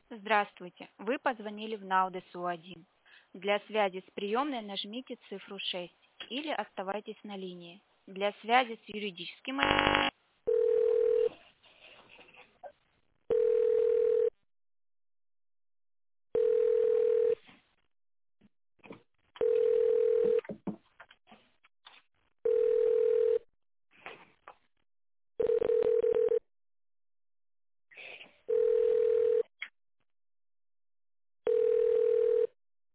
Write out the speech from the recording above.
Здравствуйте, вы позвонили в НАУ ДСУ-1. Для связи с приемной нажмите цифру 6 или оставайтесь на линии. Для связи с юридическим